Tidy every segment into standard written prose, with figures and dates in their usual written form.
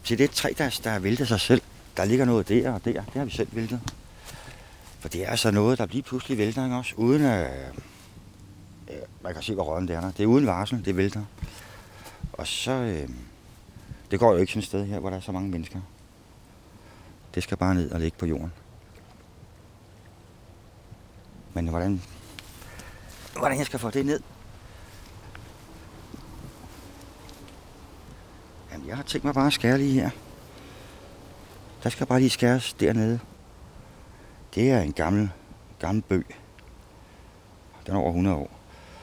til det træ, der er væltet sig selv. Der ligger noget der og der. Det har vi selv væltet. For det er altså noget, der lige pludselig vælter, ikke også? Uden man kan se, hvor råden det er der. Det er uden varsel, det vælter. Og så... det går jo ikke sådan et sted her, hvor der er så mange mennesker. Det skal bare ned og ligge på jorden. Men hvordan jeg skal få det ned? Jamen, jeg har tænkt mig bare at skære lige her. Der skal bare lige skæres dernede. Det er en gammel bøg. Den er over 100 år.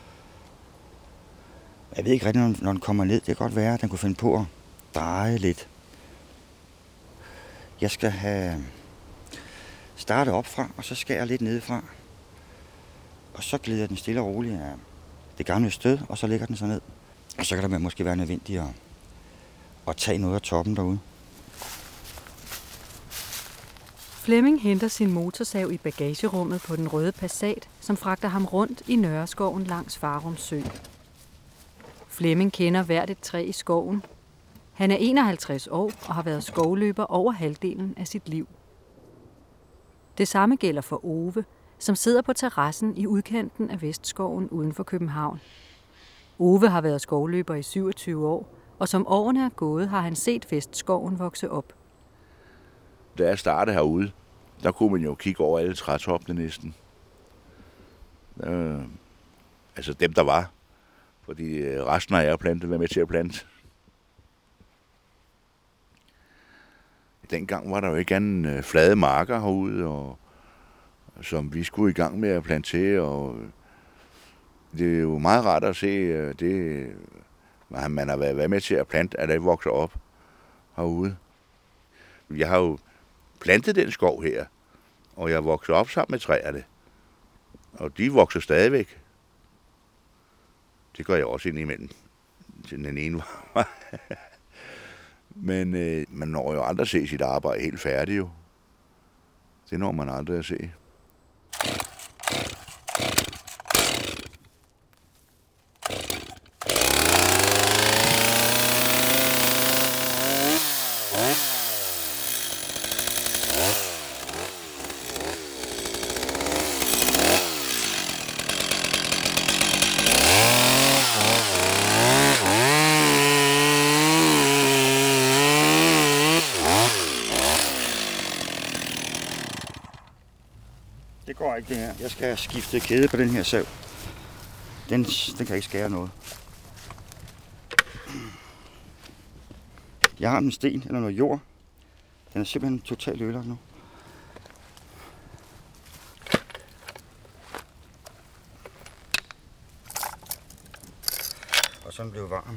Jeg ved ikke rigtig, når den kommer ned. Det kan godt være, at den kunne finde på at dreje lidt. Jeg skal have startet op fra, og så skærer jeg lidt nedefra. Og så glider den stille og roligt af det gamle stød, og så lægger den så ned. Og så kan det måske være nødvendigt at tage noget af toppen derude. Flemming henter sin motorsav i bagagerummet på den røde Passat, som fragter ham rundt i Nørreskoven langs Farum Sø. Flemming kender hvert et træ i skoven. Han er 51 år og har været skovløber over halvdelen af sit liv. Det samme gælder for Ove, som sidder på terrassen i udkanten af Vestskoven uden for København. Ove har været skovløber i 27 år, og som årene er gået, har han set Vestskoven vokse op. Da jeg startede herude, der kunne man jo kigge over alle trætoppene næsten. Altså dem, der var. Fordi resten har jeg plantet, været med til at plante. Dengang var der jo ikke andet flade marker herude, og som vi skulle i gang med at plantere. Og det er jo meget rart at se det, man har været med til at plante, at det vokser op herude. Jeg har jo plantet den skov her, og jeg vokser op sammen med træerne. Og de vokser stadigvæk. Det gør jeg også indimellem til den ene vej. Men man når jo aldrig at se sit arbejde helt færdigt jo. Det når man aldrig at se. Det går ikke det her. Jeg skal skifte kæde på den her sav. Den kan ikke skære noget. Jeg har en sten eller noget jord. Den er simpelthen totalt ødelagt nu. Og sådan blev varm.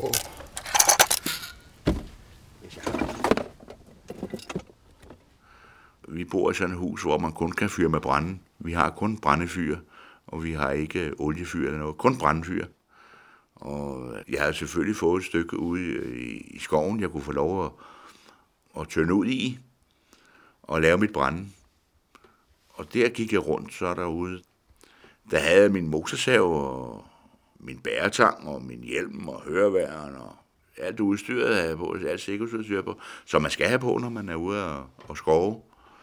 Vi bor i sådan et hus, hvor man kun kan fyre med brænde. Vi har kun brændefyr, og vi har ikke oliefyr eller noget. Kun brændefyr. Og jeg har selvfølgelig fået et stykke ude i skoven, jeg kunne få lov at tørne ud i og lave mit brænde. Og der gik jeg rundt så derude. Der havde jeg min motorsav og min bæretang og min hjelm og høreværen og alt udstyret havde jeg på, alt sikkerhedsudstyr på, som man skal have på, når man er ude og skove.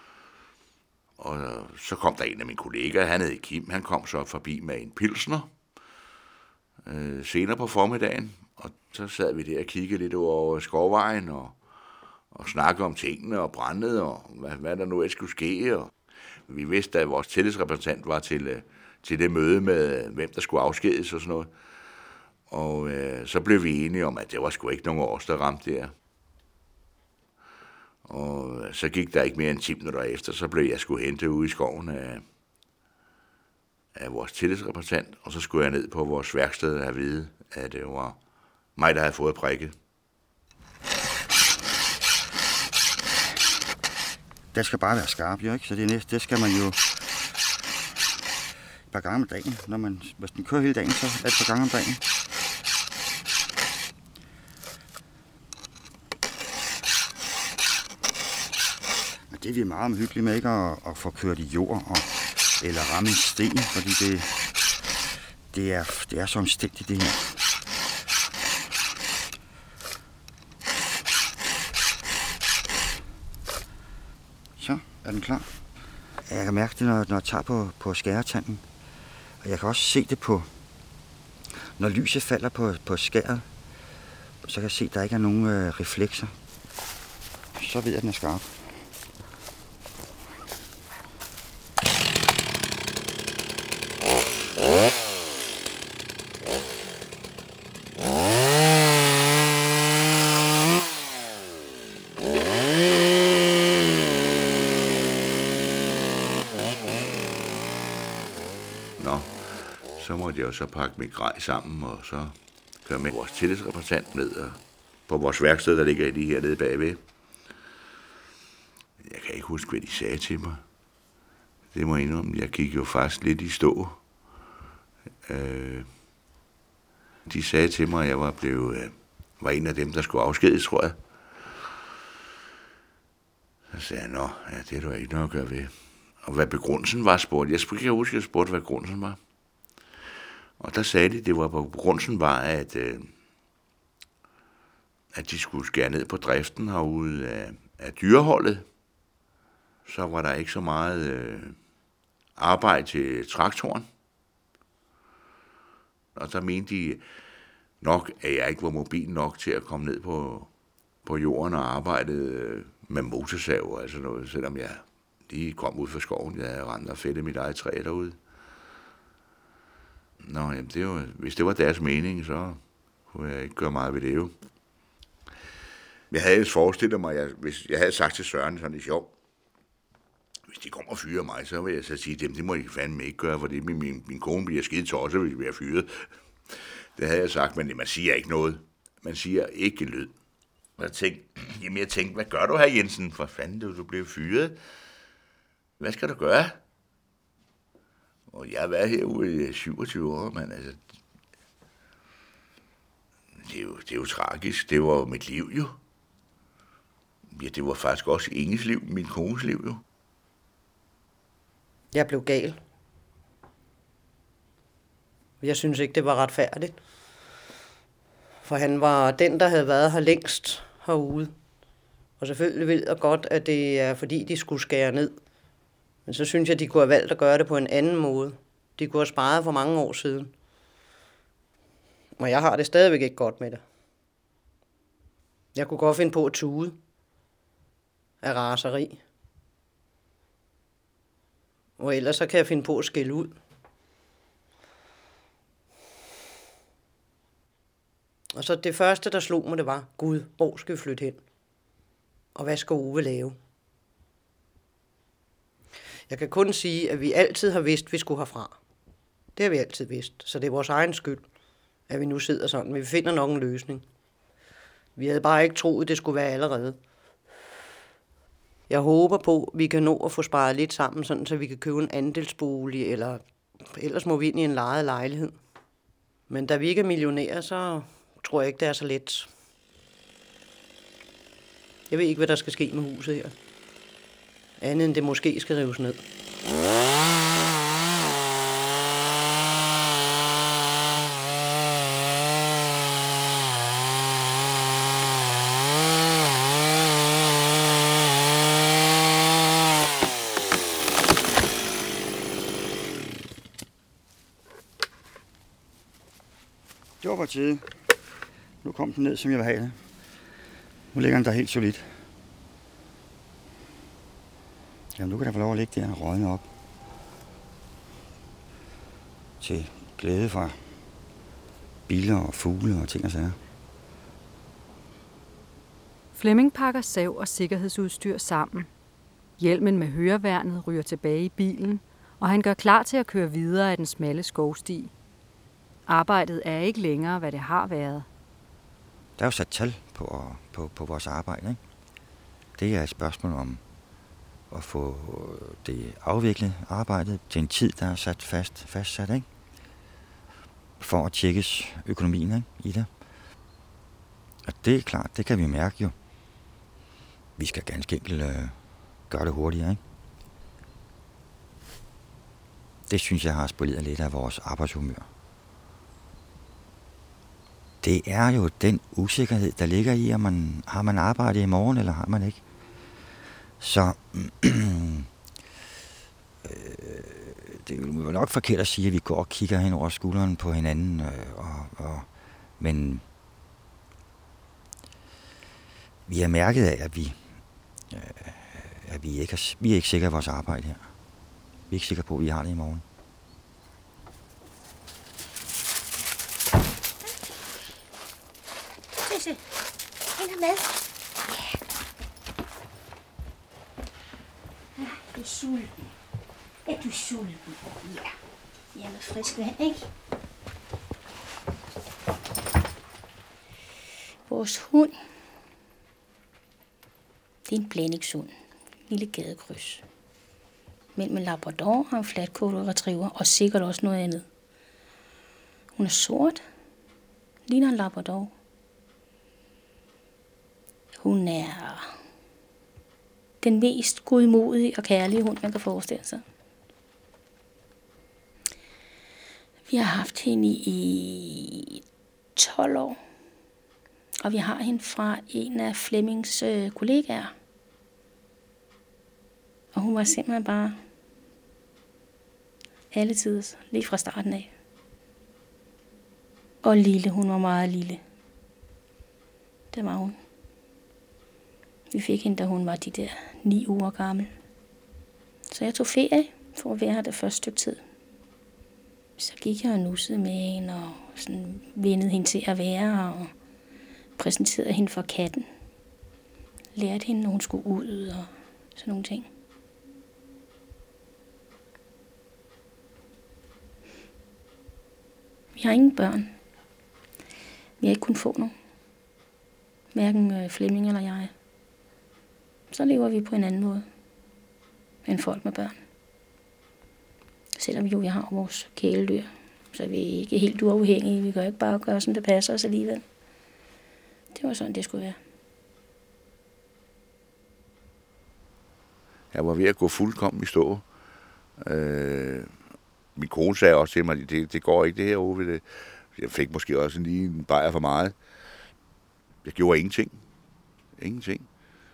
Og så kom der en af mine kollegaer, han hed Kim, han kom så forbi med en pilsner senere på formiddagen. Og så sad vi der og kiggede lidt over skovvejen og snakkede om tingene og brændede og hvad der nu ikke skulle ske. Og vi vidste, at vores tillidsrepræsentant var til det møde med, hvem der skulle afskediges og sådan noget. Og så blev vi enige om, at det var sgu ikke nogen års, der ramte der. Og så gik der ikke mere end 10 minutter efter, så blev jeg sgu hentet ude i skoven af vores tillidsrepræsentant, og så skulle jeg ned på vores værksted og vide, at det var mig, der havde fået prikket. Den skal bare være skarp, jo ikke? Så det skal man jo et par gange om dagen. Hvis den kører hele dagen, så er det et par gange om dagen. Men det er vi meget omhyggelige med, ikke at få kørt i jord eller ramme en sten, fordi det er så omstændigt det her. Er den klar? Jeg kan mærke det, når jeg tager på skæretanden. Og jeg kan også se det på, når lyset falder på skæret, så kan jeg se, at der ikke er nogen reflekser. Så ved jeg, at den er skarp. Nå, så måtte jeg jo så pakke mit grej sammen, og så køre med vores tillidsrepræsentant ned på vores værksted, der ligger lige hernede bagved. Jeg kan ikke huske, hvad de sagde til mig. Det må jeg indrømme. Jeg gik jo faktisk lidt i stå. De sagde til mig, at jeg var en af dem, der skulle afskediges, tror jeg. Så sagde jeg, nå, ja, det er der ikke noget at gøre ved. Og hvad begrundelsen var, spurgte jeg. Jeg huske, jeg spurgte, hvad begrundelsen var. Og der sagde de, det var begrundelsen var, at de skulle skære ned på driften herude af dyreholdet. Så var der ikke så meget arbejde til traktoren. Og så mente de nok, at jeg ikke var mobil nok til at komme ned på jorden og arbejde med motorsav og altså noget, selvom jeg lige kom ud fra skoven. Jeg rendte og fældede mit eget træ derude. Nå, jamen hvis det var deres mening, så kunne jeg ikke gøre meget ved det jo. Jeg havde forestillet mig, hvis jeg havde sagt til Søren sådan i sjov, hvis de kommer og fyrer mig, så vil jeg så sige dem, det må I fandme ikke gøre, fordi min kone bliver skide tosset, hvis vi bliver fyret. Det havde jeg sagt, men man siger ikke noget. Man siger ikke lyd. Og jeg tænkte, hvad gør du her, Jensen? For fanden, du blev fyret. Hvad skal du gøre? Og jeg har været herude i 27 år, men altså, det er jo tragisk. Det var mit liv jo. Ja, det var faktisk også Inges liv, min kones liv jo. Jeg blev gal. Jeg synes ikke, det var retfærdigt. For han var den, der havde været her længst herude. Og selvfølgelig ved jeg godt, at det er fordi, de skulle skære ned. Men så synes jeg, de kunne have valgt at gøre det på en anden måde. De kunne have sparet for mange år siden. Og jeg har det stadigvæk ikke godt med det. Jeg kunne godt finde på at tude af raseri. Og ellers så kan jeg finde på at skælde ud. Og så det første, der slog mig, det var, Gud, hvor skal vi flytte hen? Og hvad skal Ove lave? Jeg kan kun sige, at vi altid har vidst, at vi skulle herfra. Det har vi altid vidst, så det er vores egen skyld, at vi nu sidder sådan. Men vi finder nok en løsning. Vi havde bare ikke troet, at det skulle være allerede. Jeg håber på, at vi kan nå at få sparet lidt sammen, sådan, så vi kan købe en andelsbolig, eller ellers må vi ind i en lejet lejlighed. Men da vi ikke er millionærer, så tror jeg ikke, det er så let. Jeg ved ikke, hvad der skal ske med huset her. Andet end det måske skal rives ned. Det var på tide. Nu kom den ned, som jeg vil have det. Nu ligger den der helt solidt. Jamen, nu kan der få lov at ligge der og rådne op. Til glæde for biler og fugle og ting og sager. Flemming pakker sav og sikkerhedsudstyr sammen. Hjelmen med høreværnet ryger tilbage i bilen, og han gør klar til at køre videre af den smalle skovsti. Arbejdet er ikke længere, hvad det har været. Der er jo sat tal på vores arbejde, ikke? Det er et spørgsmål om at få det afviklet arbejdet til en tid, der er sat fastsat, ikke? For at tjekkes økonomien, ikke, i det. Og det er klart, det kan vi mærke jo. Vi skal ganske enkelt gøre det hurtigere, ikke? Det synes jeg har spoleret lidt af vores arbejdshumør. Det er jo den usikkerhed, der ligger i, om har man arbejdet i morgen, eller har man ikke. Så det er jo nok forkert at sige, at vi går og kigger hen over skulderen på hinanden, men vi har mærket af, at vi er ikke sikre på vores arbejde her. Vi er ikke sikre på, at vi har det i morgen. Tøsse, ind og mad. Ja, du er sulten. Er du sulten? Ja. Ja, med frisk vand, ikke? Vores hund, det er en blandingshund. Lille gadekryds. Mellem en labrador og en flatcoated retriever, og sikkert også noget andet. Hun er sort. Ligner en labrador. Hun er den mest godmodige og kærlige hund, man kan forestille sig. Vi har haft hende i 12 år. Og vi har hende fra en af Flemmings kollegaer. Og hun var simpelthen bare alle tider, lige fra starten af. Og lille, hun var meget lille. Det var hun. Vi fik hende, da hun var de der 9 uger gammel. Så jeg tog ferie for at være her det første stykke tid. Så gik jeg og nussede med hende og sådan vendede hende til at være og præsenterede hende for katten. Lærte hende, når hun skulle ud og sådan nogle ting. Vi har ingen børn. Vi har ikke kun få nogen. Hverken Flemming eller jeg. Så lever vi på en anden måde end folk med børn. Selvom vi har vores kæledyr, så er vi ikke helt uafhængige. Vi kan ikke bare gøre, som det passer os alligevel. Det var sådan, det skulle være. Jeg var ved at gå fuldkommen i stå. Min kone sagde også til mig, at det går ikke det her, Ove. Jeg fik måske også lige en bajer for meget. Jeg gjorde ingenting. Ingenting.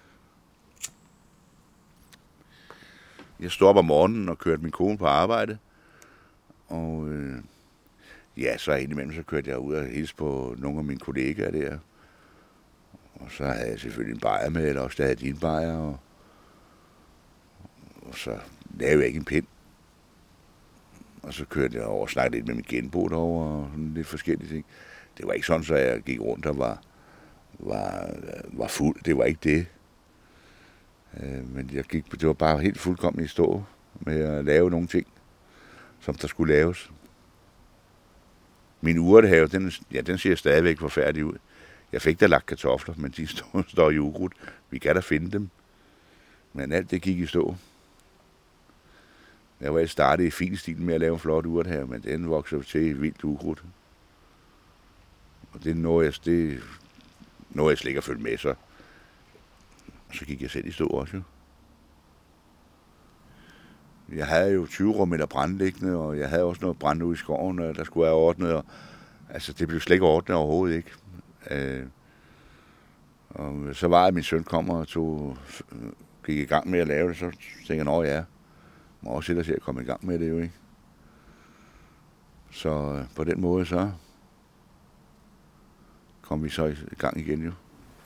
Jeg stod op om morgenen og kørte min kone på arbejde. Og så indimellem så kørte jeg ud og hilste på nogle af mine kollegaer der. Og så havde jeg selvfølgelig en bajer med, eller også der havde din bajer. Og så lavede jeg ikke en pind. Og så kørte jeg over og snakkede lidt med min genbo derovre og sådan lidt forskellige ting. Det var ikke sådan, så jeg gik rundt og var fuld. Det var ikke det. Men det var bare helt fuldkommen i stå med at lave nogle ting, som der skulle laves. Min urtehave, den ser stadigvæk forfærdelig ud. Jeg fik da lagt kartofler, men de står i ukrudt. Vi kan da finde dem. Men alt det gik i stå. Jeg var startet i fin stil med at lave en flot urtehave, men den voksede til i vildt ukrudt. Og det når jeg slet ikke at følge med, så gik jeg selv i stå også jo. Jeg havde jo 20 rummeter brandliggende, og jeg havde også noget brand ude i skoven, der skulle være ordnet. Og, altså, det blev slet ikke ordnet overhovedet, ikke? Og så var det, at min søn kom og gik i gang med at lave det, så tænkte jeg, jeg må også sætte til at komme i gang med det jo, ikke? Så på den måde, så kom vi så i gang igen jo.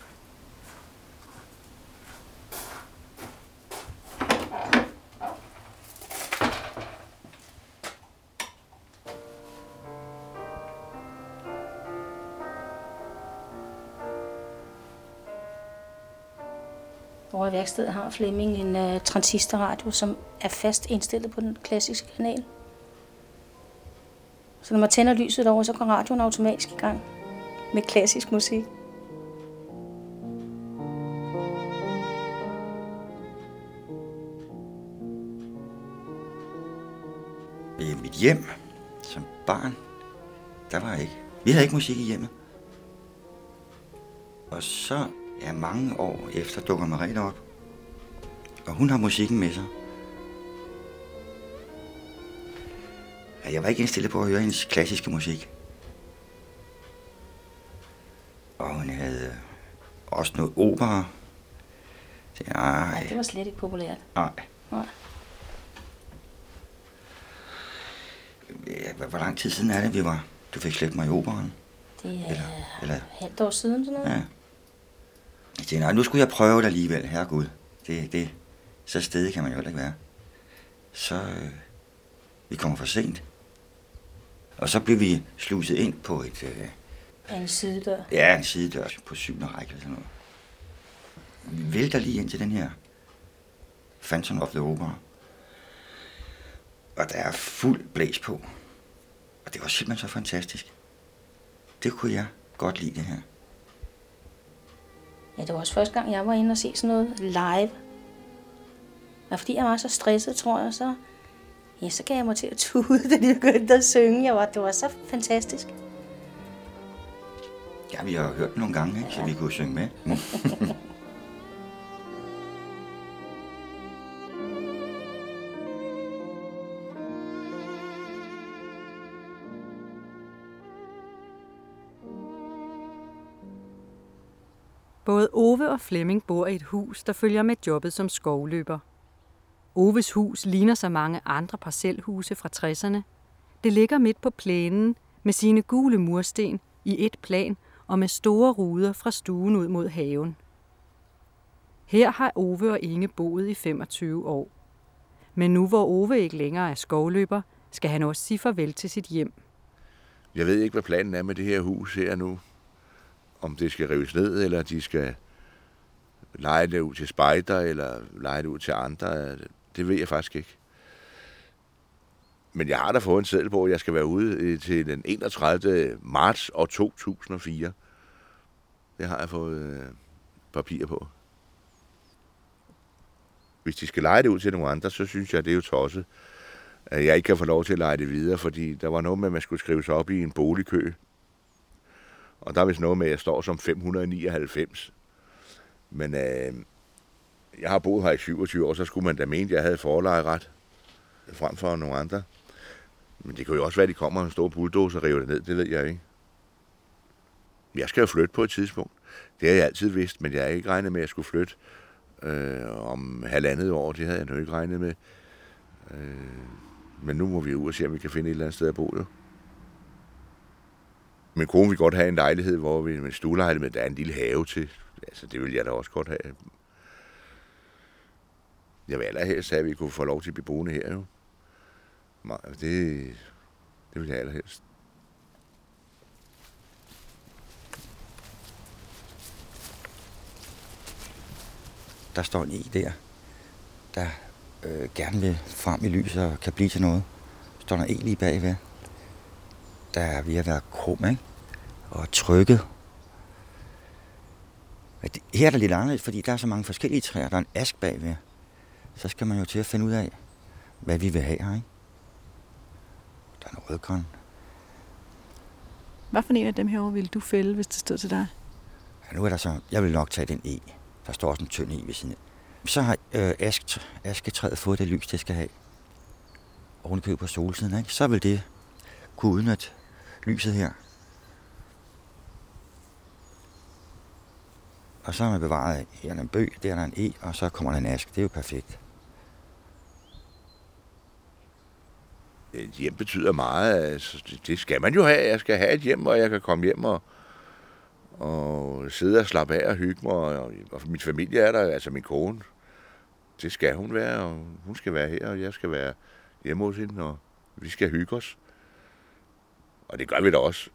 Over i værkstedet har Flemming en transistorradio, som er fast indstillet på den klassiske kanal. Så når man tænder lyset derovre, så går radioen automatisk i gang med klassisk musik. I mit hjem som barn, der var ikke. Vi havde ikke musik i hjemmet. Og så mange år efter dukker Merete op, og hun har musikken med sig. Jeg var ikke indstillet på at høre hendes klassiske musik. Og hun havde også noget opera. Det var slet ikke populært. Nej. hvor lang tid siden er det, du fik slæbt mig i operen? Det er eller halvt år siden, sådan noget. Ja. Jeg tænkte, nu skulle jeg prøve det alligevel, herregud. Så stedig kan man jo ikke være. Så vi kommer for sent. Og så blev vi sluset ind på En sidedør. Ja, en sidedør på 7. række eller sådan noget. Vi vælter lige ind til den her Phantom of the Opera. Og der er fuld blæs på. Og det var simpelthen så fantastisk. Det kunne jeg godt lide, det her. Ja, det var også første gang, jeg var inde og se sådan noget live. Og fordi jeg var så stresset, tror jeg, så gav jeg mig til at tude, da de begyndte at synge. Det var så fantastisk. Ja, vi har hørt den nogle gange, ikke? Så vi kunne synge med. Både Ove og Flemming bor i et hus, der følger med jobbet som skovløber. Oves hus ligner så mange andre parcelhuse fra 60'erne. Det ligger midt på plænen med sine gule mursten i et plan og med store ruder fra stuen ud mod haven. Her har Ove og Inge boet i 25 år. Men nu hvor Ove ikke længere er skovløber, skal han også sige farvel til sit hjem. Jeg ved ikke, hvad planen er med det her hus her nu. Om det skal rives ned, eller de skal leje det ud til spejder, eller leje det ud til andre. Det ved jeg faktisk ikke. Men jeg har da fået en seddel på, at jeg skal være ude til den 31. marts år 2004. Det har jeg fået papir på. Hvis de skal leje det ud til nogle andre, så synes jeg, det er jo tosset, at jeg ikke kan få lov til at leje det videre, fordi der var noget med, at man skulle skrive sig op i en boligkø. Og der er vist noget med, at jeg står som 599. Men jeg har boet her i 27 år, så skulle man da mene, at jeg havde forlejeret frem for nogle andre. Men det kunne jo også være, at de kommer og en stor bulldozer og river det ned, det ved jeg ikke. Jeg skal jo flytte på et tidspunkt. Det har jeg altid vidst, men jeg har ikke regnet med, at jeg skulle flytte om 1,5 år. Det havde jeg nu ikke regnet med. Men nu må vi ud og se, om vi kan finde et eller andet sted at bo. Jo. Min kone vil godt have en lejlighed, hvor vi med en stuelejlighed, men der er en lille have til. Altså, det vil jeg da også godt have. Jeg vil allerhelst have, at vi kunne få lov til at blive boende her, jo. Det vil jeg allerhelst. Der står en der gerne vil frem i lyset og kan blive til noget. Står der en lige bagved. Der er ved at være krum, ikke? Og trykket. Her er der lidt anderledes, fordi der er så mange forskellige træer. Der er en ask bagved. Så skal man jo til at finde ud af, hvad vi vil have her, ikke? Der er noget rødgran. Hvad for en af dem herovre ville du fælde, hvis det stod til dig? Ja, nu er der så... Jeg vil nok tage den e. Der står også en tynd e ved siden af. Så har asketræet fået det lys, det skal have. Ovenikøbet på solsiden, ikke? Så vil det kunne udnytte lyset her. Og så har man bevaret, her er en bøg, der er en e, og så kommer der en ask. Det er jo perfekt. Et hjem betyder meget. Altså, det skal man jo have. Jeg skal have et hjem, hvor jeg kan komme hjem og sidde og slappe af og hygge mig. Og min familie er der, altså min kone. Det skal hun være, og hun skal være her, og jeg skal være hjemme hos hende, og vi skal hygge os. Og det gør vi da også.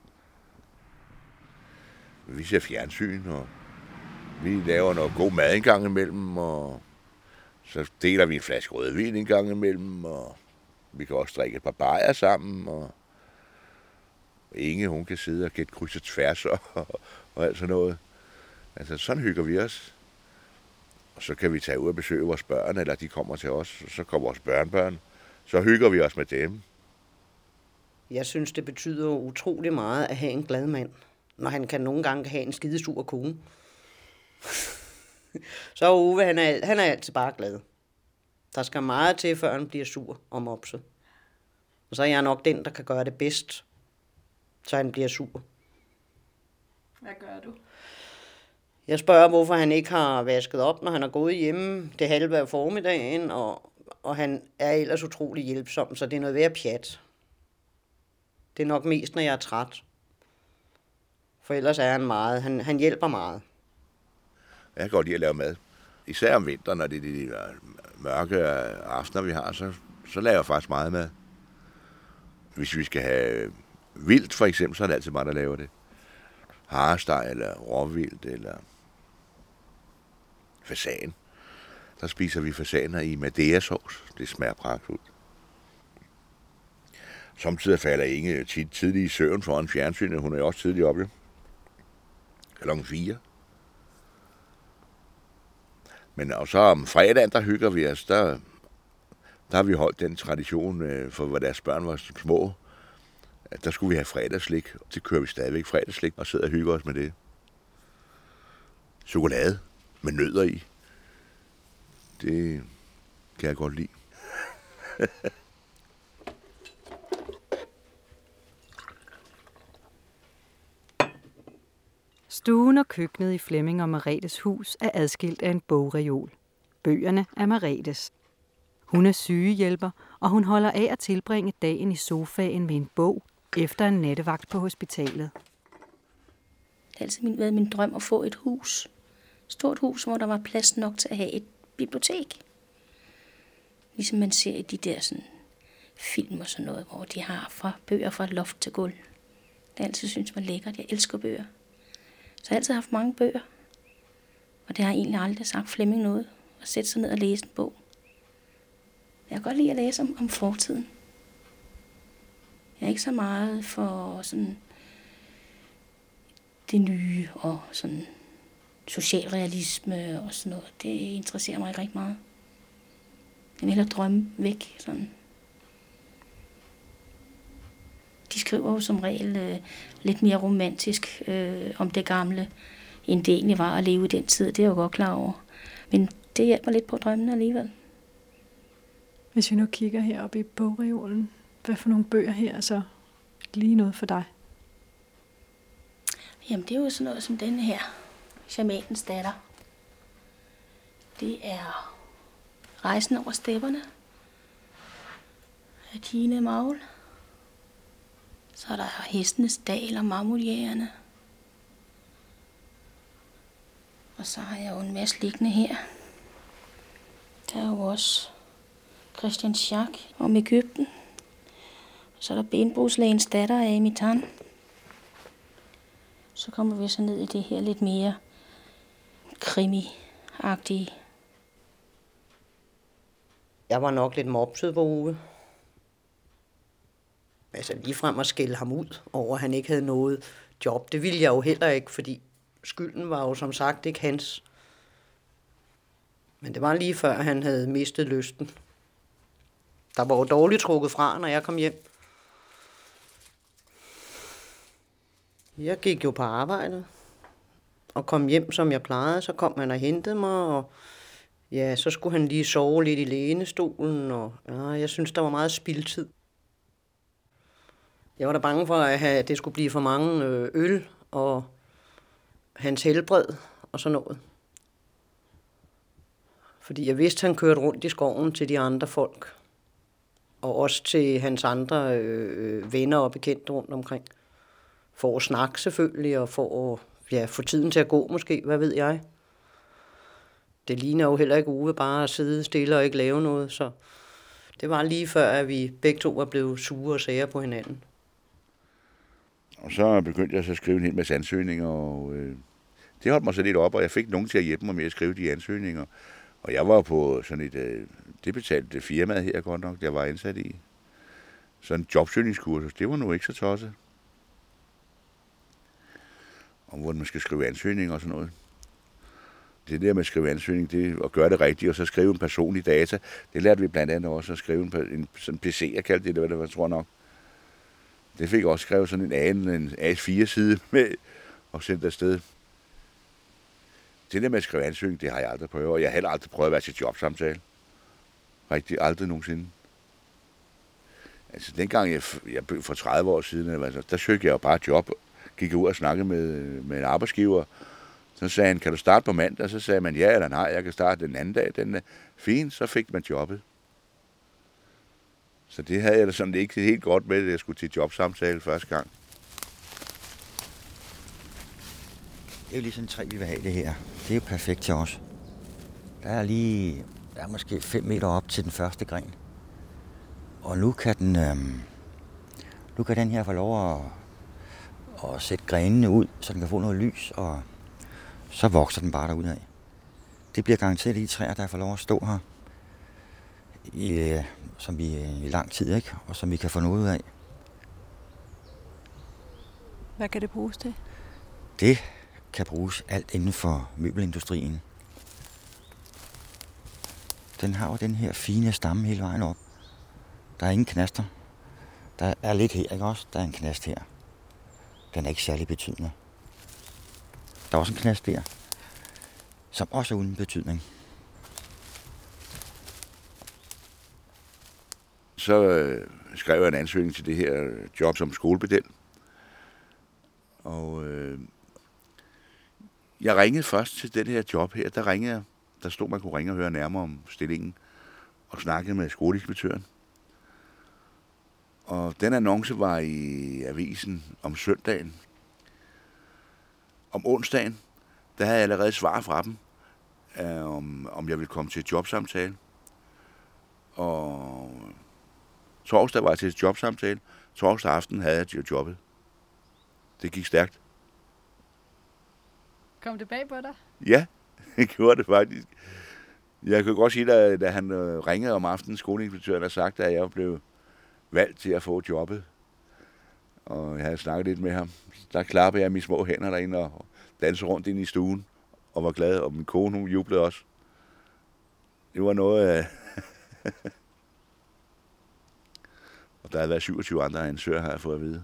Vi ser fjernsyn, og vi laver noget god mad en gang imellem, og så deler vi en flaske rødvin en gang imellem, og vi kan også drikke et par bajer sammen, og Inge, hun kan sidde og gætte kryds og tværs og alt sådan noget. Altså, sådan hygger vi os. Og så kan vi tage ud og besøge vores børn, eller de kommer til os, så kommer vores børnebørn. Så hygger vi os med dem. Jeg synes, det betyder utrolig meget at have en glad mand, når han kan nogle gange have en skidesur kone. Så Ove, han er altid bare glad. Der skal meget til, før han bliver sur og mopset. Og så er jeg nok den, der kan gøre det bedst, så han bliver sur. Hvad gør du? Jeg spørger, hvorfor han ikke har vasket op, når han er gået hjemme det halve af formiddagen, og han er ellers utrolig hjælpsom, så det er noget værd pjat. Det er nok mest, når jeg er træt. For ellers er han meget. Han hjælper meget. Jeg kan godt lide at lave mad. Især om vinteren, når det er de mørke aftener, vi har, så laver jeg faktisk meget mad. Hvis vi skal have vildt, for eksempel, så er det altid mig, der laver det. Haresteg, eller råvildt, eller fasan. Der spiser vi fasaner i Madeira-sovs. Det smager pragtfuldt. Samtidig falder Inge tit tidlig i søvn foran fjernsynet. Hun er jo også tidlig oppe. Klokken 4. Men og så om fredagen, der hygger vi os. Der har vi holdt den tradition, for hvor deres børn var små, at der skulle vi have fredagslik. Det kører vi stadigvæk fredagslik og sidder og hygger os med det. Chokolade med nødder i. Det kan jeg godt lide. Stuen og køkkenet i Flemming og Maretes hus er adskilt af en bogreol. Bøgerne er Maretes. Hun er sygehjælper, og hun holder af at tilbringe dagen i sofaen med en bog efter en nattevagt på hospitalet. Det har altid været min drøm at få et hus. Et stort hus, hvor der var plads nok til at have et bibliotek. Ligesom man ser i de der sådan, film og sådan noget, hvor de har bøger fra loft til gulv. Det har altid synes var lækkert. Jeg elsker bøger. Så jeg har altid haft mange bøger. Og det har egentlig aldrig sagt Flemming noget. At sætte sig ned og læse en bog. Jeg kan godt lide at læse om fortiden. Jeg er ikke så meget for sådan det nye og sådan socialrealisme og sådan noget. Det interesserer mig ikke rigtig meget. Jeg vil hellere drømme væk. Sådan. De skriver jo som regel lidt mere romantisk om det gamle, end det egentlig var at leve i den tid. Det er jeg jo godt klar over. Men det hjælper lidt på drømmene alligevel. Hvis vi nu kigger heroppe i bogreolen, hvad for nogle bøger her er så lige noget for dig? Jamen, det er jo sådan noget som denne her. Shamanens datter. Det er Rejsen over stepperne af Tine Maul. Så er der Hestenes dal og Mamuljægerne. Og så har jeg jo en masse liggende her. Der er jo også Christian Schack om Egypten. Og så er der Benbrugslægens datter af Amy Tan. Så kommer vi så ned i det her lidt mere krimi-agtige. Jeg var nok lidt mopset på Uwe. Altså ligefrem at skælde ham ud over, at han ikke havde noget job. Det ville jeg jo heller ikke, fordi skylden var jo som sagt ikke hans. Men det var lige før, han havde mistet lysten. Der var jo dårligt trukket fra, når jeg kom hjem. Jeg gik jo på arbejde og kom hjem, som jeg plejede. Så kom han og hentede mig, og ja, så skulle han lige sove lidt i lænestolen. Og ja, jeg synes, der var meget spildtid. Jeg var da bange for, at det skulle blive for mange øl og hans helbred og sådan noget. Fordi jeg vidste, han kørte rundt i skoven til de andre folk. Og også til hans andre venner og bekendte rundt omkring. For at snakke selvfølgelig, og for at få tiden til at gå måske, hvad ved jeg. Det ligner jo heller ikke Uwe bare at sidde stille og ikke lave noget, så det var lige før, at vi begge to var blevet sure og sære på hinanden. Og så begyndte jeg så at skrive en hel masse ansøgninger, og det holdt mig så lidt op, og jeg fik nogen til at hjælpe mig med at skrive de ansøgninger. Og jeg var på sådan et, det betalte firmaet her godt nok, jeg var ansat i. Sådan en jobsøgningskursus, det var nu ikke så tosset. Om hvordan man skal skrive ansøgninger og sådan noget. Det der med at skrive ansøgning, det at gøre det rigtigt, og så skrive en personlig data, det lærte vi blandt andet også at skrive en sådan PC, jeg kaldte det, hvad det tror nok. Det fik jeg også skrevet sådan en A4-side med og sendt afsted. Det der med at skrive ansøgning, det har jeg aldrig prøvet, og jeg har heller aldrig prøvet at være til jobsamtale. Rigtig aldrig nogensinde. Altså dengang jeg for 30 år siden, der søgte jeg jo bare job, gik ud og snakkede med en arbejdsgiver. Så sagde han, kan du starte på mandag? Så sagde man, ja eller nej, jeg kan starte den anden dag. Den er fin, så fik man jobbet. Så det havde jeg da sådan ikke helt godt med, at jeg skulle til jobsamtale første gang. Det er jo lige sådan et træ, vi vil have det her. Det er jo perfekt til os. Der er måske 5 meter op til den første gren. Og nu kan den her få lov at sætte grenene ud, så den kan få noget lys, og så vokser den bare derudad. Det bliver garanteret de træer, der får lov at stå her i lang tid, ikke? Og som vi kan få noget ud af. Hvad kan det bruges til? Det kan bruges alt inden for møbelindustrien. Den har jo den her fine stamme hele vejen op. Der er ingen knaster. Der er lidt her, ikke også? Der er en knast her. Den er ikke særlig betydende. Der er også en knast der, som også er uden betydning. Så skrev jeg en ansøgning til det her job som skolebedel. Og jeg ringede først til det her job her. Der ringede jeg. Der stod, man kunne ringe og høre nærmere om stillingen. Og snakkede med skoleinspektøren. Og den annonce var i avisen om søndagen. Om onsdagen, der havde jeg allerede svar fra dem, om jeg ville komme til jobsamtale. Og torsdag var jeg til jobsamtale. Torsdag aften havde jeg jobbet. Det gik stærkt. Kom det bag på dig? Ja, det gjorde det faktisk. Jeg kan godt sige, da han ringede om aftenen, skoleinspektøren har sagt, at jeg blev valgt til at få jobbet. Og jeg havde snakket lidt med ham. Der klappede jeg mine små hænder derinde og dansede rundt ind i stuen og var glad. Og min kone, hun jublede også. Det var noget af... Og der havde været 27 andre ansøgere, har jeg fået at vide.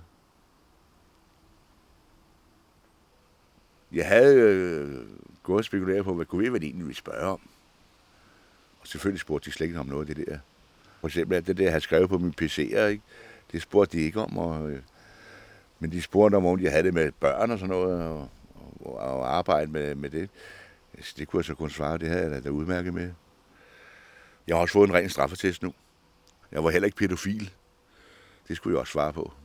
Jeg havde gået og spekuleret på, hvad det egentlig ville spørge om. Og selvfølgelig spurgte de slet ikke om noget af det der. For eksempel at det der, jeg havde skrevet på min PC'er, ikke? Det spurgte de ikke om. Men de spurgte om jeg havde det med børn og sådan noget, og arbejde med det. Så det kunne jeg så kun svare, det havde jeg da udmærket med. Jeg har også fået en ren straffetest nu. Jeg var heller ikke pædofil. Det skulle jeg også svare på.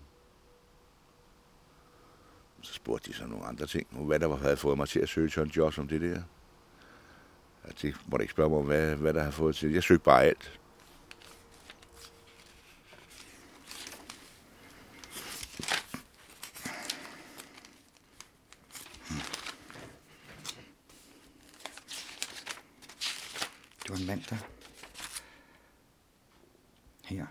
Så spurgte de så nogle andre ting, hvad der havde fået mig til at søge sådan en job som det der. Det måtte ikke spørge mig om, hvad der havde fået til. Jeg søgte bare alt. Det var en mandag. Her.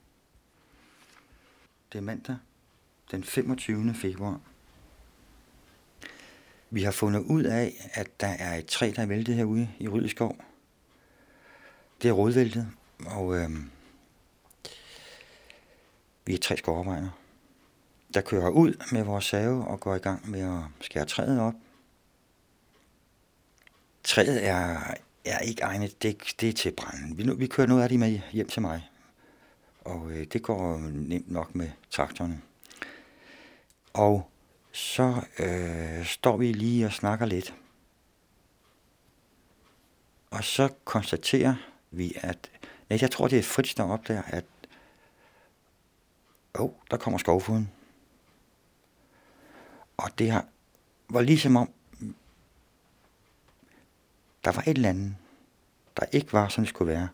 Det er mandag den 25. februar. Vi har fundet ud af, at der er et træ, der er væltet herude i Rydeskov. Det er rodvæltet, og vi er 3 skovarbejdere, der kører ud med vores save og går i gang med at skære træet op. Træet er ikke egnet, det er til branden. Vi kører noget af det med hjem til mig, og det går nemt nok med traktorerne. Og så står vi lige og snakker lidt. Og så konstaterer vi, at... jeg tror, det er Fritz, der opdager, at... der kommer skovfogeden. Og det var ligesom om... Der var et eller andet, der ikke var, som det skulle være.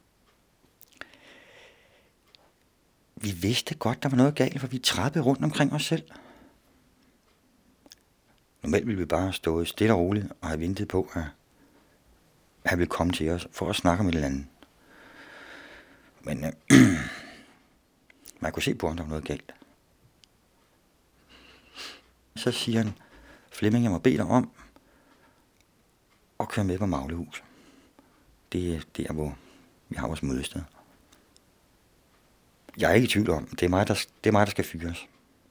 Vi vidste godt, der var noget galt, for vi trappede rundt omkring os selv. Normalt ville vi bare stå stille og roligt og have ventet på, at han ville komme til os for at snakke om et eller andet. Men man kunne se på, at der var noget galt. Så siger han, Flemming, jeg må bede dig om at køre med på Maglehus. Det er der, hvor vi har vores mødested. Jeg er ikke i tvivl om, det er mig, der skal fyres.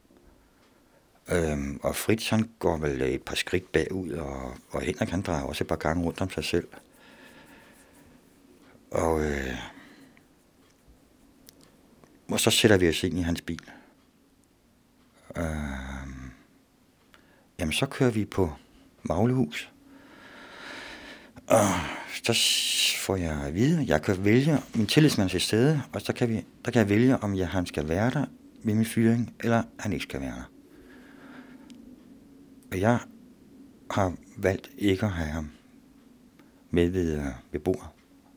Og Fritz, han går vel et par skridt bagud, og Henrik, han drejer også et par gange rundt om sig selv. Og så sætter vi os ind i hans bil. Jamen, så kører vi på Maglehus. Og så får jeg at vide, at jeg kan vælge min tillidsmand til stede, og så der kan jeg vælge, om han skal være der ved min fyring, eller han ikke skal være der. Og jeg har valgt ikke at have ham med ved bordet.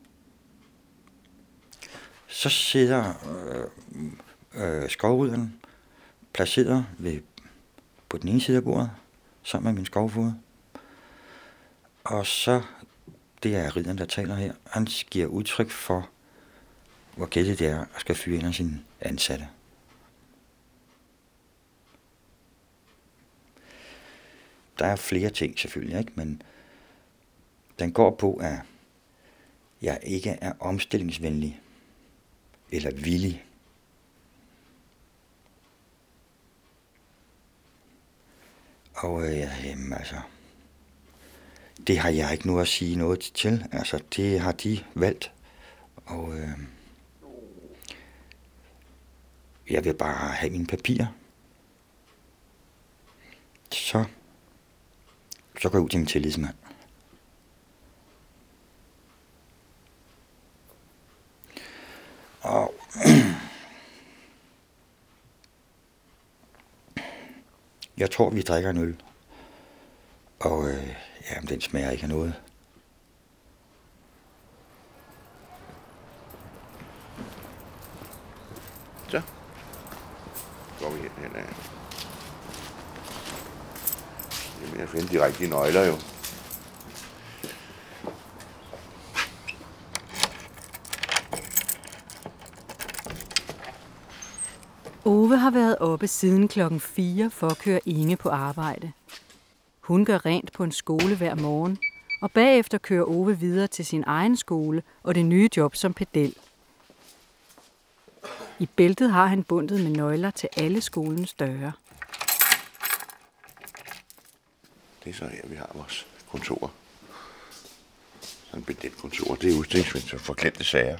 Så sidder skovrydderen placeret på den ene side af bordet, sammen med min skovfod. Og så, det er ridderen, der taler her, han giver udtryk for, hvor gældigt det er at skal fyre en af sine ansatte. Der er flere ting selvfølgelig, ikke? Men den går på, at jeg ikke er omstillingsvenlig eller villig. Og altså, det har jeg ikke noget at sige noget til. Altså, det har de valgt. Og jeg vil bare have mine papirer. Så går jeg ud til min tillidsmand. Og jeg tror, vi drikker en øl. Og jamen, den smager ikke af noget. Så går vi hen af. Det er med at finde de rigtige nøgler jo. Ove har været oppe siden klokken 4 for at køre Inge på arbejde. Hun gør rent på en skole hver morgen, og bagefter kører Ove videre til sin egen skole og det nye job som pedel. I bæltet har han bundet med nøgler til alle skolens døre. Det er så her, vi har vores kontor. Sådan et pedelkontor. Det er udstillingsvinduer for glemte sager.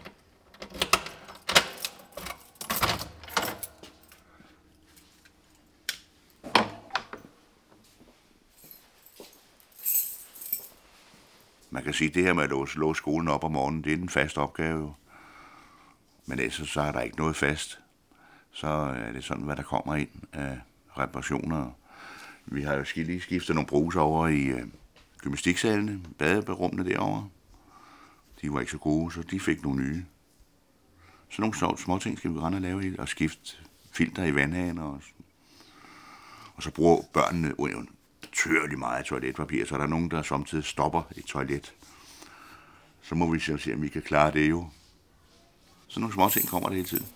Man kan sige, at det her med at låse skolen op om morgenen, det er en fast opgave. Men ellers så er der ikke noget fast. Så er det sådan, hvad der kommer ind af reparationer. Vi har jo lige skiftet nogle bruser over i gymnastiksalene, baderummene derovre. De var ikke så gode, så de fik nogle nye. Så nogle små ting skal vi rende og lave i, og skifte filter i vandhaner. Og så bruger børnene tørligt meget toiletpapir, så er der nogen, der samtidig stopper et toilet. Så må vi se, om vi kan klare det jo. Så nogle små ting kommer der hele tiden.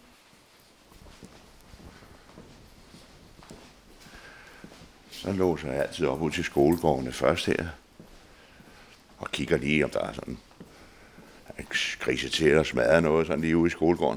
Så låser jeg altid op ud til skolegårdene først her. Og kigger lige, om der er sådan grise til at smadre noget sådan lige ude i skolegården.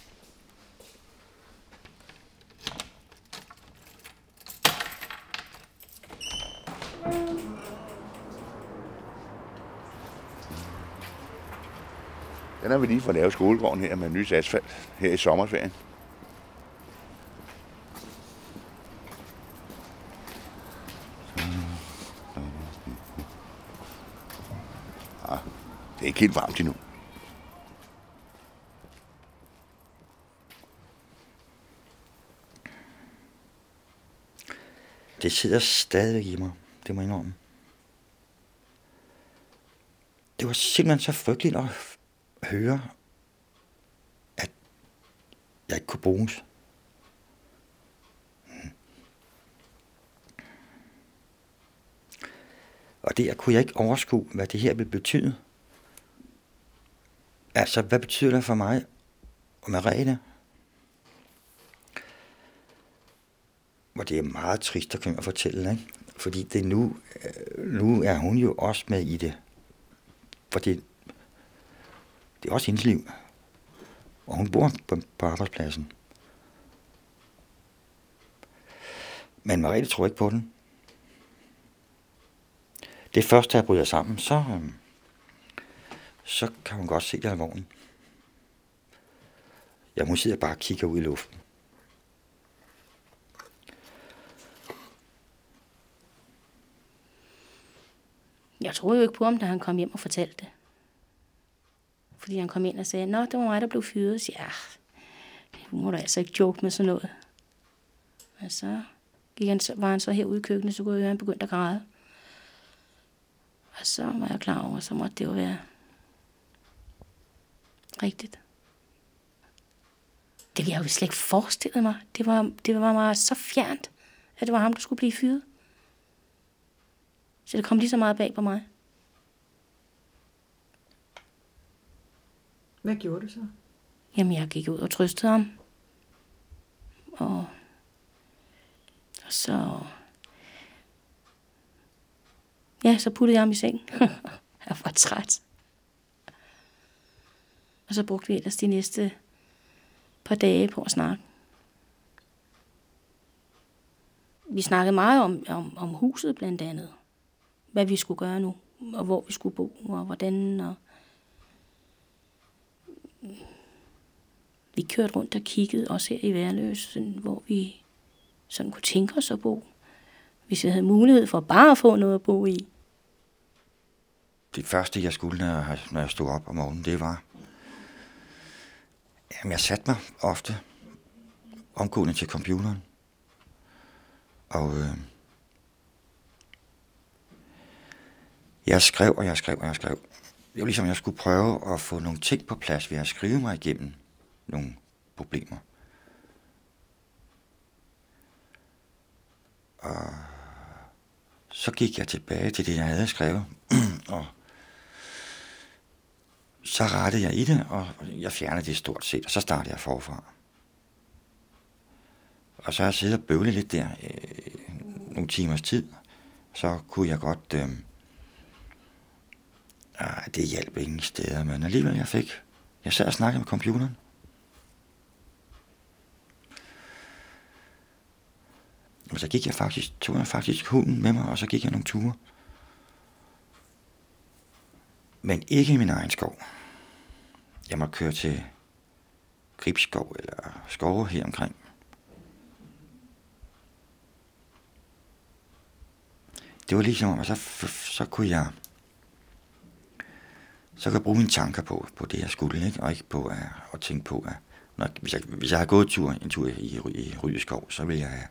Den har vi lige fået lavet skolegården her med ny asfalt her i sommerferien. Ja, det er ikke helt varmt endnu. Det sidder stadigvæk i mig, det må jeg indrømme. Det var simpelthen så frygteligt at høre, at jeg ikke kunne bruges. Og det kunne jeg ikke overskue, hvad det her ville betyde. Altså, hvad betyder det for mig og Merete? Og det er meget trist at kunne fortælle, ikke? Fordi det nu er hun jo også med i det. For det er også hendes liv. Og hun bor på arbejdspladsen. Men Merete tror ikke på den. Det første, jeg bryder sammen, så kan hun godt se det alvorligt. Ja, hun sidder bare og kigger ud i luften. Jeg troede jo ikke på ham, da han kom hjem og fortalte det. Fordi han kom ind og sagde, nå, det var mig, der blev fyret. Så ja, nu må du altså ikke joke med sådan noget. Og så var han så herude i køkkenet, så kunne jeg høre, han begyndte at græde. Og så var jeg klar over, så måtte det jo være rigtigt. Det ville jeg jo slet ikke forestille mig. Det var mig så fjernt, at det var ham, der skulle blive fyret. Så det kom lige så meget bag på mig. Hvad gjorde du så? Jamen, jeg gik ud og trøstede ham. Og så... Ja, så puttede jeg ham i seng. Jeg var træt. Og så brugte vi ellers de næste par dage på at snakke. Vi snakkede meget om huset blandt andet. Hvad vi skulle gøre nu, og hvor vi skulle bo, og hvordan. Og vi kørte rundt og kiggede, også her i Værløse, hvor vi sådan kunne tænke os at bo. Hvis vi havde mulighed for bare at få noget at bo i. Det første, jeg skulle, når jeg stod op om morgenen, det var... Jamen, jeg satte mig ofte omgående til computeren. Og jeg skrev. Det var ligesom, jeg skulle prøve at få nogle ting på plads ved at skrive mig igennem nogle problemer. Og så gik jeg tilbage til det, jeg havde skrevet, og så rettede jeg i det, og jeg fjernede det stort set, og så startede jeg forfra. Og så har jeg siddet og bøvlet lidt der nogle timers tid, så kunne jeg godt... det hjalp ingen steder, men alligevel jeg sad og snakkede med computeren. Og så tog jeg faktisk hunden med mig, og så gik jeg nogle ture. Men ikke i min egen skov. Jeg må køre til Gribskov eller skove her omkring. Det var ligesom om, at så kunne jeg bruge mine tanker på det, jeg skulle, ikke? Og ikke på at tænke på, at hvis jeg har gået en tur i Rydeskov, så vil jeg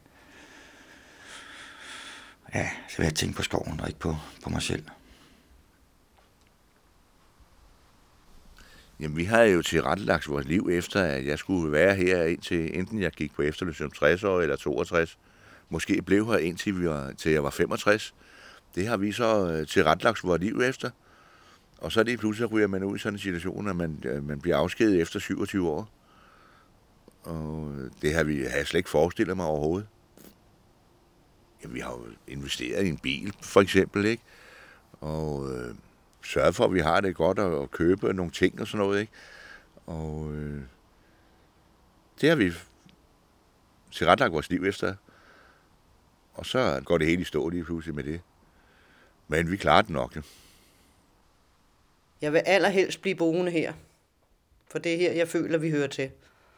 tænke på skoven og ikke på mig selv. Jamen, vi har jo tilrettelagt vores liv efter, at jeg skulle være her indtil enten jeg gik på efterløn som 60 år eller 62. Måske blev her indtil jeg var 65. Det har vi så tilrettelagt vores liv efter. Og så lige pludselig ryger man ud i sådan en situation, at man bliver afskediget efter 27 år. Og det har jeg slet ikke forestillet mig overhovedet. Jamen, vi har jo investeret i en bil, for eksempel, ikke? Og sørget for, at vi har det godt og købe nogle ting og sådan noget, ikke? Og det har vi tilrettelagt vores liv efter. Og så går det helt i stå lige pludselig med det. Men vi klarer det nok, jo. Jeg vil allerhelst blive boende her. For det er her, jeg føler, vi hører til.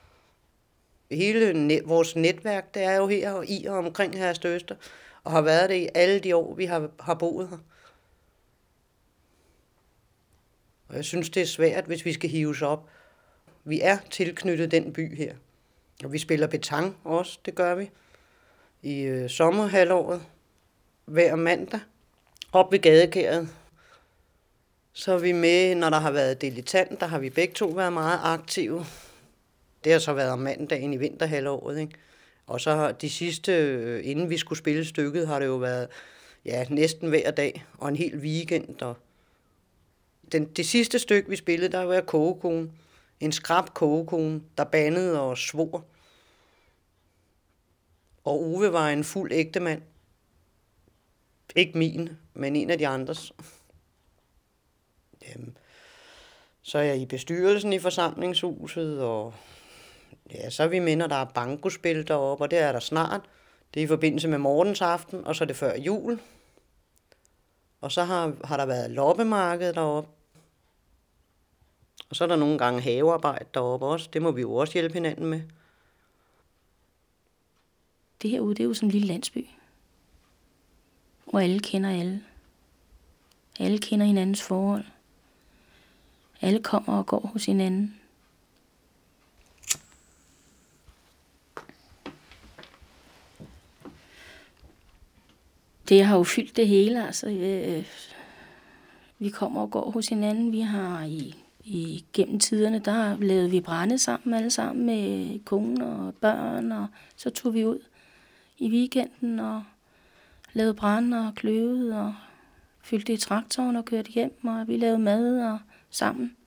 Hele vores netværk, det er jo her og i og omkring Herstedøster. Og har været det i alle de år, vi har boet her. Og jeg synes, det er svært, hvis vi skal hives op. Vi er tilknyttet den by her. Og vi spiller petang også, det gør vi. I sommerhalvåret, hver mandag, op ved gadekæret. Så er vi med, når der har været dilettant, der har vi begge to været meget aktive. Det har så været om mandagen i vinterhalvåret, ikke? Og så har de sidste, inden vi skulle spille stykket, har det jo været næsten hver dag og en hel weekend. Og det sidste stykke, vi spillede, der var kogekone. En skrab kogekone, der bandede og svor. Og Ove var en fuld ægtemand. Ikke min, men en af de andres. Så er jeg i bestyrelsen i forsamlingshuset, og så er vi med, når der er bankospil deroppe, og det er der snart. Det er i forbindelse med morgensaften, og så er det før jul. Og så har der været loppemarked deroppe. Og så er der nogle gange havearbejde deroppe også. Det må vi jo også hjælpe hinanden med. Det herude, det er jo sådan en lille landsby, hvor alle kender alle. Alle kender hinandens forhold. Alle kommer og går hos hinanden. Det har jo fyldt det hele, altså. Vi kommer og går hos hinanden. Vi har gennem tiderne, der lavede vi brænde sammen, alle sammen med konen og børn, og så tog vi ud i weekenden og lavede brænde og kløvede og fyldte i traktoren og kørte hjem, og vi lavede mad og sammen.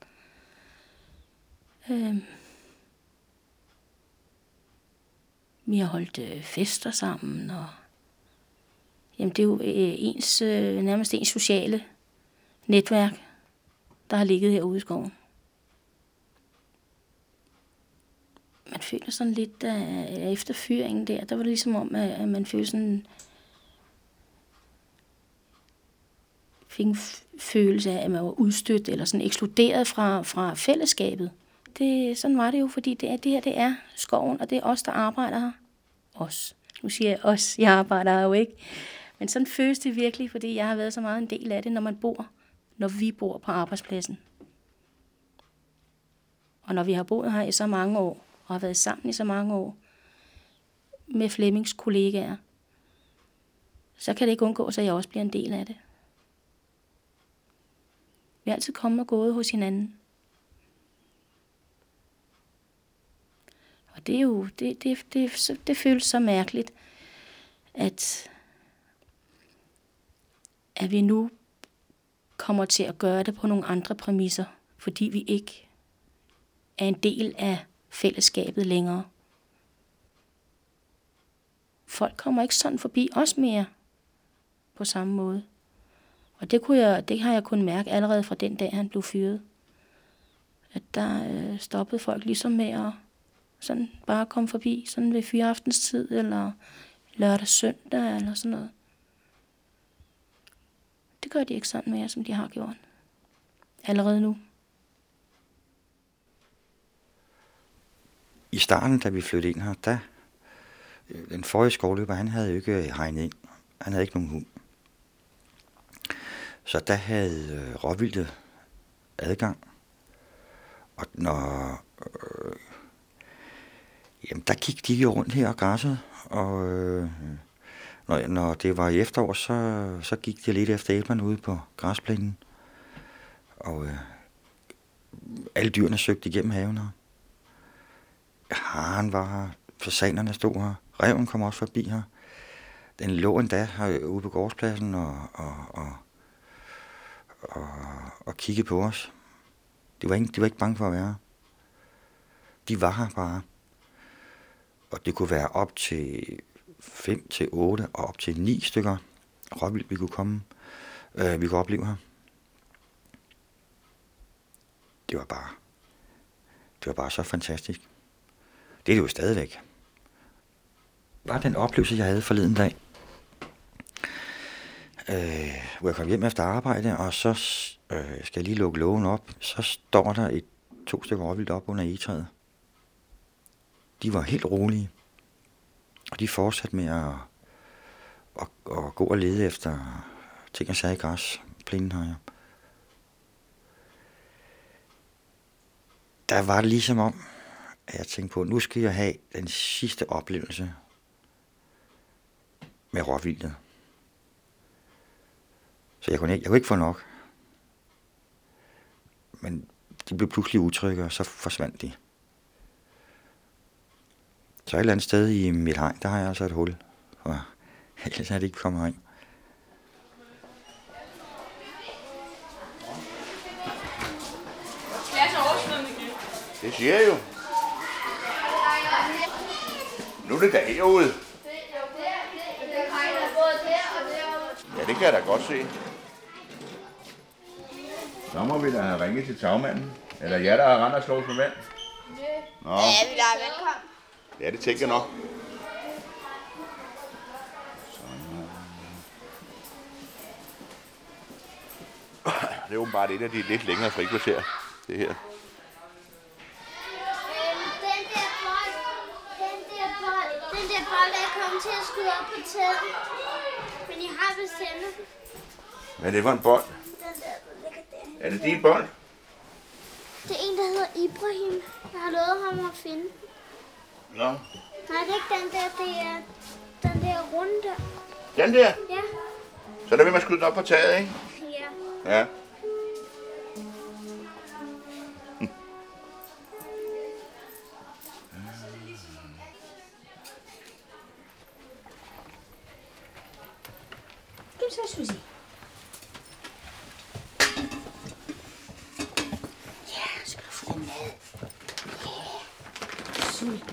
Vi har holdt fester sammen, og jamen, det er jo nærmest ens sociale netværk, der har ligget herude i skoven. Man føler sådan lidt, at efter fyringen der var det ligesom om, at man følte sådan, fik en følelse af, at man var udstødt eller sådan ekskluderet fra fællesskabet. Sådan var det jo, fordi det her er skoven, og det er os, der arbejder her. Os. Nu siger jeg os, jeg arbejder her jo ikke. Men sådan føles det virkelig, fordi jeg har været så meget en del af det, når vi bor på arbejdspladsen. Og når vi har boet her i så mange år, og har været sammen i så mange år, med Flemmings kollegaer, så kan det ikke undgås, at jeg også bliver en del af det. Vi har altid kommet og gået hos hinanden. Og det er jo, det føles så mærkeligt, at vi nu kommer til at gøre det på nogle andre præmisser, fordi vi ikke er en del af fællesskabet længere. Folk kommer ikke sådan forbi os mere på samme måde. Og det har jeg kunnet mærke allerede fra den dag, han blev fyret. At der stoppede folk ligesom med at sådan bare komme forbi sådan ved fyreaftenstid, eller lørdag søndag, eller sådan noget. Det gør de ikke sådan mere, som de har gjort. Allerede nu. I starten, da vi flyttede ind her, den forrige skovløber, han havde jo ikke hegnet ind. Han havde ikke nogen hund. Så der havde råvildtet adgang. Og jamen, der gik de jo rundt her og græssede. Og når det var i efterår, så gik de lidt efter æblerne ude på græsplænen. Og alle dyrene søgte igennem haven her. Haren var her, fasanerne stod her, ræven kom også forbi her. Den lå endda her ude på gårdspladsen og kiggede på os. De var ikke bange for at være her. De var her bare. Og det kunne være op til 5 til 8 og op til 9 stykker råvildt, vi kunne opleve her. Det var bare så fantastisk. Det er det jo stadigvæk. Bare den oplevelse, jeg havde forleden dag, hvor jeg kom hjem efter arbejde, og så skal jeg lige lukke lågen op, så står der 2 stykker råvildt op under egetræet. De var helt rolige, og de fortsatte med at gå og lede efter ting og sager i græsplænen her. Der var det ligesom om, at jeg tænkte på, at nu skal jeg have den sidste oplevelse med råvildtet. Så jeg kunne ikke få nok. Men de blev pludselig utrygge, og så forsvandt de. Så et eller andet sted i mit hegn, der har jeg altså et hul. Og ellers er det ikke kommet herind. Det siger jeg jo. Nu er det da herude. Ja, det kan jeg da godt se. Så må vi da have ringet til tagmanden. Eller jer, der har rendt og slået med vand. Nå. Ja, vi lader vand komme. Ja, det tænker jeg nok. Det er åbenbart et af de lidt længere frikvarter, det her. Den der bold er kommet til at skyde op på taget. Men I har bestemt. Hvad er det for en bold? Den der ligger der. Er det din bold? Det er en, der hedder Ibrahim. Jeg har lovet ham at finde den. Nå. Nej, det er ikke den der. Det er den der runde der. Den der? Ja. Så der vil man skyde den op på taget, ikke? Ja. Ja. Kom så, Susie. Ja, så kan du få den mad. Ja, sulten.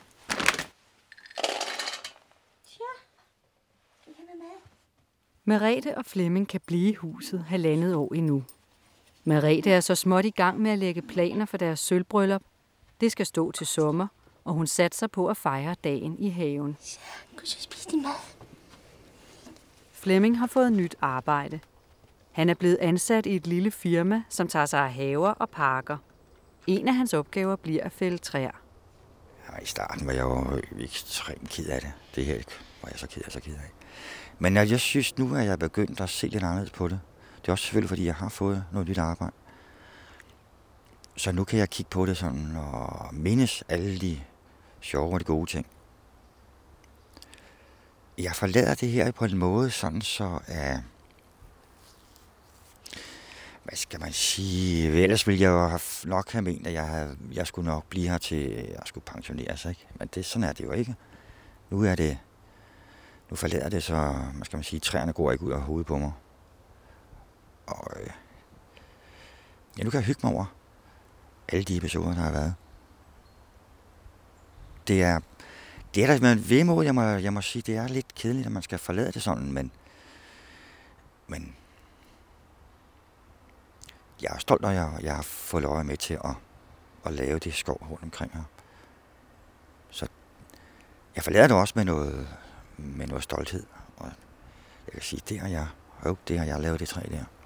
Ja, skal vi have noget mad? Merete og Flemming kan blive i huset 1,5 år endnu. Merete er så småt i gang med at lægge planer for deres sølvbryllup. Det skal stå til sommer, og hun satser på at fejre dagen i haven. Så, kan du så spise din mad? Flemming har fået nyt arbejde. Han er blevet ansat i et lille firma, som tager sig af haver og parker. En af hans opgaver bliver at fælde træer. Ja, i starten var jeg jo ekstremt ked af det. Det her var jeg så ked af. Men jeg synes nu, at jeg er begyndt at se lidt anderledes på det. Det er også selvfølgelig, fordi jeg har fået noget nyt arbejde. Så nu kan jeg kigge på det sådan og mindes alle de sjove og de gode ting. Jeg forlader det her på en måde, sådan så at... Hvad skal man sige? Ellers ville jeg jo nok have ment, at jeg skulle nok blive her til jeg skulle pensioneres, ikke? Men sådan er det jo ikke. Nu forlader det, så hvad skal man sige, træerne går ikke ud af hovedet på mig. Og ja, nu kan jeg hygge mig over alle de episoder, der har været. Det er der med en vemod, jeg må sige, det er lidt kedeligt, at man skal forlade det sådan, men jeg er stolt, når jeg har fået lov med til at lave det skov rundt omkring her. Så jeg forlader det også med noget stolthed. Og jeg kan sige, det har jeg lavet det træ der.